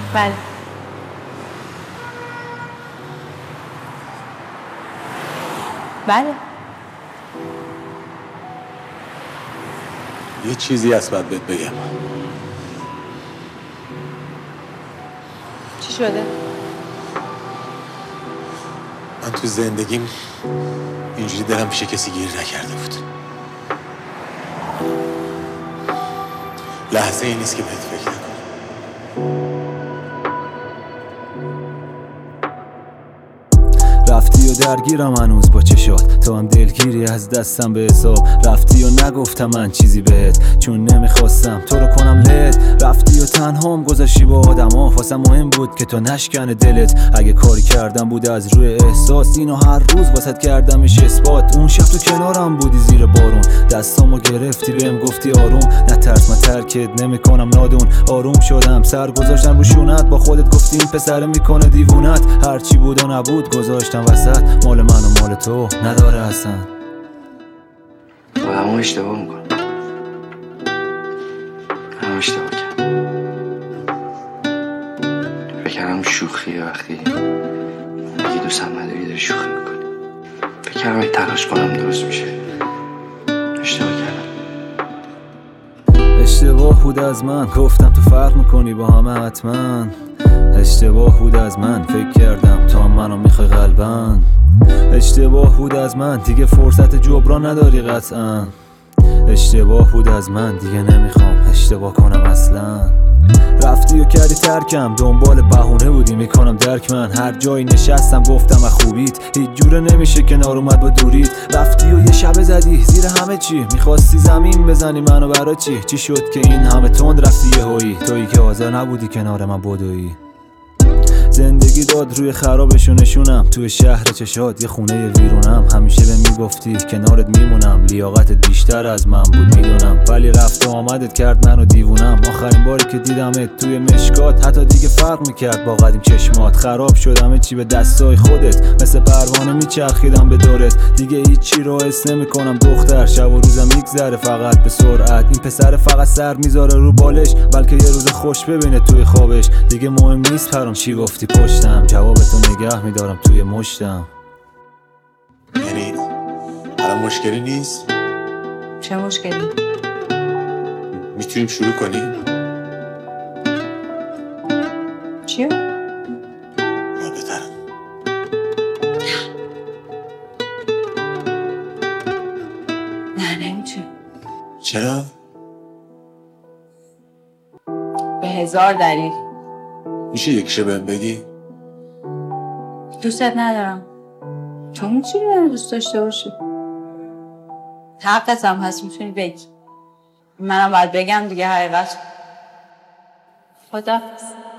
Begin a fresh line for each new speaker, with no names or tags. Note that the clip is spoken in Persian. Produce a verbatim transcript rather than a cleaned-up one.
بله. بله.
یه چیزی هست باید بهت بگم.
چی شده؟
من تو زندگیم اینجوری دلم پیش کسی گیر نکرده بود. لحظه ای نیست که بهت فکر نکنم.
رفتی و درگیرم هنوز با چشات، تو هم دلگیری از دستم به حساب. رفتی و نگفتم من چیزی بهت، چون نمیخواستم تو رو کنم لت. رفتی و تنهام گذاشتی با آدم ها، واسم مهم بود که تو نشکنه دلت. اگه کاری کردم بود از روی احساس، اینو هر روز واسط کردمش اثبات. اون شب تو کنارم بودی زیر بارون، دستامو گرفتی بهم گفتی آروم. نترس من ترکت نمیکنم نادون. آروم شدم سر گذاشتم رو شونت، با خودت گفتی این پسر میکنه دیوونت. هرچی بود و نبود گذاشتم وسط، مال من و مال تو نداره اصلا.
آدم ها اشتباه میکنم، هم اشتباه کرد. فکرم شوخیه وقتی اگه دوستم نداری داری شوخی میکنی. فکرم اگه تلاش کنم درست میشه. اشتباه کردم.
اشتباه بود از من، گفتم تو فرق میکنی با همه حتما. اشتباه بود از من، فکر کردم تو هم منو میخوای قلبن. اشتباه بود از من، دیگه فرصت جبران نداری قطعا. اشتباه بود از من، دیگه نمیخوام اشتباه کنم اصلا. رفتی و کردی ترکم، دنبال بهونه بودی میکنم درک. من هر جایی نشستم گفتم از خوبیت، هیچ جوره نمیشه کنار اومد با دوریت. رفتی و یه شب زدی زیر همه چی، میخواستی زمین بزنی منو برا چی. چی شد که این همه تند رفتی یهویی، تویی که حاضر نبودی کنار من بدویی. زندگی داد روی خرابشو نشونم، توی شهر چشات یه خونه ویرونم. همیشه به میگفتی کنارت میمونم، لیاقتت بیشتر از من بود میدونم. ولی رفت و آمدت کرد منو دیوونم. آخرین باری که دیدمت توی مشکات، حتی دیگه فرق میکرد با قدیم چشمات. خراب شدم چی به دستای خودت، مثل پروانه میچرخیدم به دورت. دیگه هیچی رو حس نمیکنم دختر، شب و روزم میگذره فقط به سرعت. این پسر فقط سر میذاره رو بالش، بلکه یه روز خوش ببینه توی خوابش. دیگه مهم نیست پرام چی گفتی پشتم، جوابتو نگه میدارم توی مشتم.
یعنی الان مشکلی نیست؟
چه مشکلی؟
میتونیم شروع کنیم؟
چیو؟
یا بهترم
نه نمیتونیم.
چرا؟
به هزار دلیل.
میشه یکیشو بهم بگی؟
دوستت ندارم. تو میتونی منو دوست داشته باشی. حقت هم هست میتونی بگی. منم باید بگم دیگه حقیقت. خداحافظ.